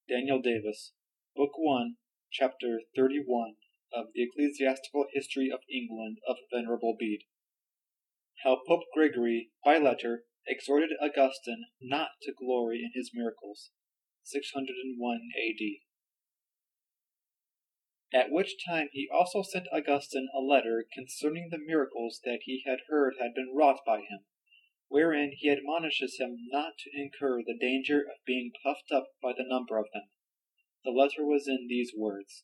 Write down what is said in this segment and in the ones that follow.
Daniel Davis, Book 1, Chapter 31 of the Ecclesiastical History of England of Venerable Bede. How Pope Gregory, by letter, exhorted Augustine not to glory in his miracles. 601 A.D. At which time he also sent Augustine a letter concerning the miracles that he had heard had been wrought by him, wherein he admonishes him not to incur the danger of being puffed up by the number of them. The letter was in these words: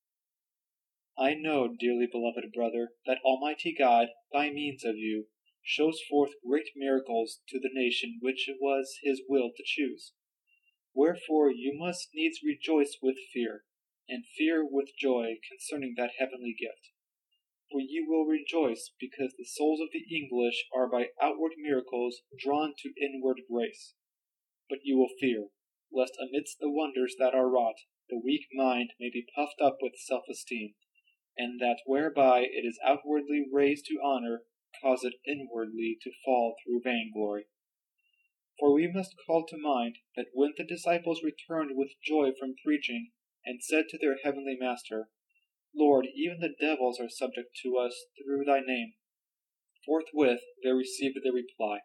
I know, dearly beloved brother, that Almighty God, by means of you, shows forth great miracles to the nation which it was his will to choose. Wherefore you must needs rejoice with fear, and fear with joy concerning that heavenly gift. For you will rejoice because the souls of the English are by outward miracles drawn to inward grace. But you will fear, lest amidst the wonders that are wrought, the weak mind may be puffed up with self-esteem, and that whereby it is outwardly raised to honor, cause it inwardly to fall through vainglory. For we must call to mind that when the disciples returned with joy from preaching, and said to their heavenly Master, Lord, even the devils are subject to us through thy name, forthwith they received the reply,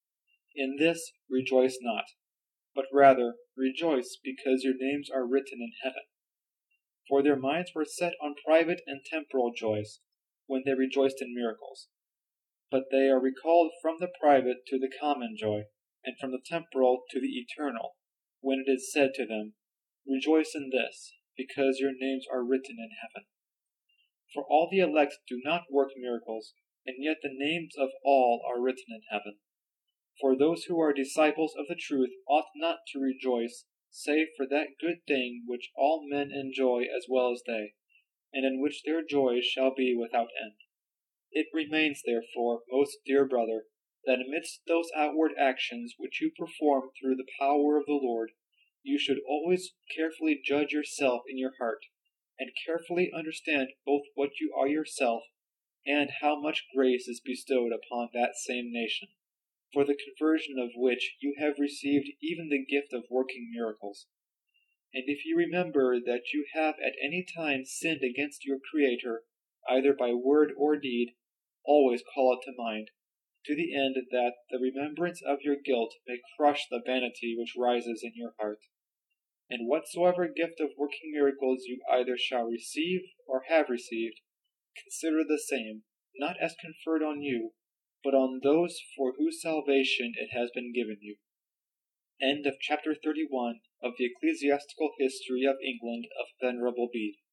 In this rejoice not, but rather rejoice because your names are written in heaven. For their minds were set on private and temporal joys, when they rejoiced in miracles. But they are recalled from the private to the common joy, and from the temporal to the eternal, when it is said to them, Rejoice in this, because your names are written in heaven. For all the elect do not work miracles, and yet the names of all are written in heaven. For those who are disciples of the truth ought not to rejoice, save for that good thing which all men enjoy as well as they, and in which their joy shall be without end. It remains, therefore, most dear brother, that amidst those outward actions which you perform through the power of the Lord, you should always carefully judge yourself in your heart, and carefully understand both what you are yourself, and how much grace is bestowed upon that same nation, for the conversion of which you have received even the gift of working miracles. And if you remember that you have at any time sinned against your Creator, either by word or deed, always call it to mind, to the end that the remembrance of your guilt may crush the vanity which rises in your heart. And whatsoever gift of working miracles you either shall receive or have received, consider the same, not as conferred on you, but on those for whose salvation it has been given you. End of Chapter 31 of the Ecclesiastical History of England of Venerable Bede.